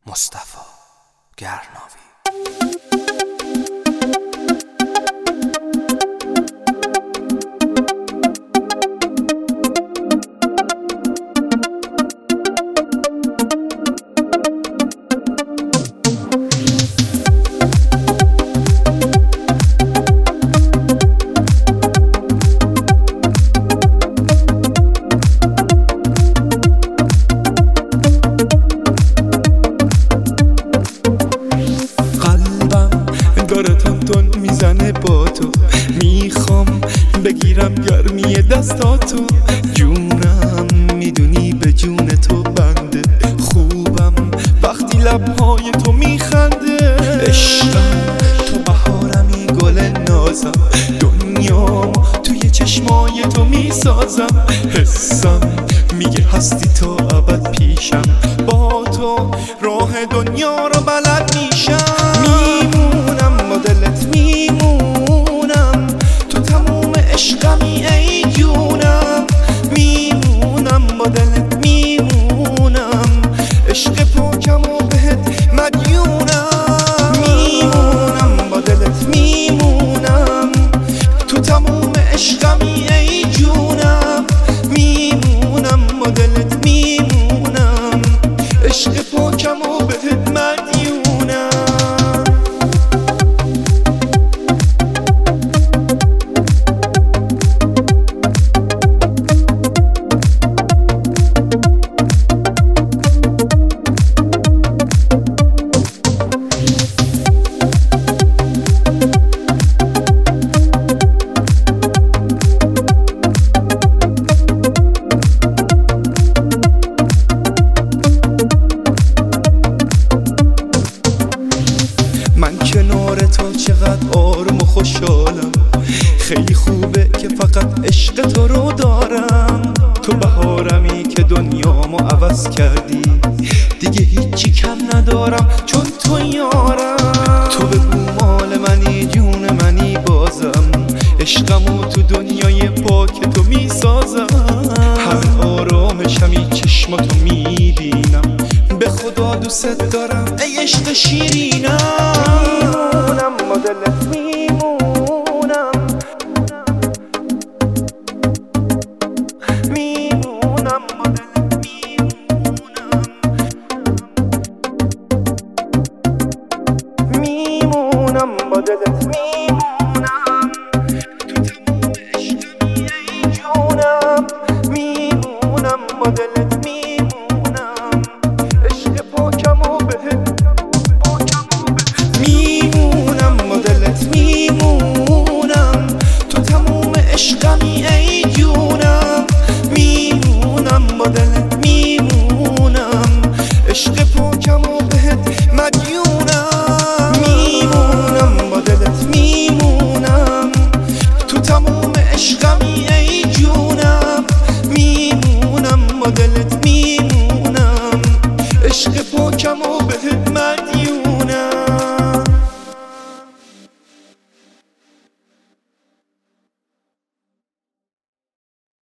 مصطفی گرناوی. تون میزنه با تو، میخوام بگیرم گرمی دستاتو. جونم میدونی به جون تو بنده، خوبم وقتی لبهای تو میخنده. عشقم تو بهارمی گل نازم، دنیام توی چشمای تو میسازم. حسم میگه هستی تو ابد پیشم، با تو راه دنیا رو بلد میشم. دلت میمونم، تو تموم عشقمی ای جونم. میمونم با دلت میمونم، عشق پاکم و بهت مدیونم. میمونم با دلت میمونم، تو تموم عشقمی ای جونم. میمونم با دلت میمونم، عشق پاکم و بهت مدیونم. من کنار تو چقدر آروم و خوشحالم، خیلی خوبه که فقط عشق تو رو دارم. تو بهارمی که دنیامو عوض کردی، دیگه هیچی کم ندارم چون تو یارم. تو بگو مال منی جون منی، بازم عشقمو تو دنیای پاک تو میسازم. همه آرامشمی چشماتو میبینم، به خدا دوست دارم ای عشق شیرینم. میمونم با دلت میمونم، میمونم با دلت میمونم. میمونم با دلت میمونم، تو تموم عشقمی ای جونم. میمونم با دلت میمونم، عشق پاکم و بهت. میمونم با دلت میمونم، تو تموم عشقمی ای جونم. میمونم با دلت میمونم، عشق پاکم و بهت مدیونم. میمونم با دلت میمونم، تو تموم عشقمی ای جونم. میمونم با دلت میمونم، عشق پاکم و بهت مدیونم.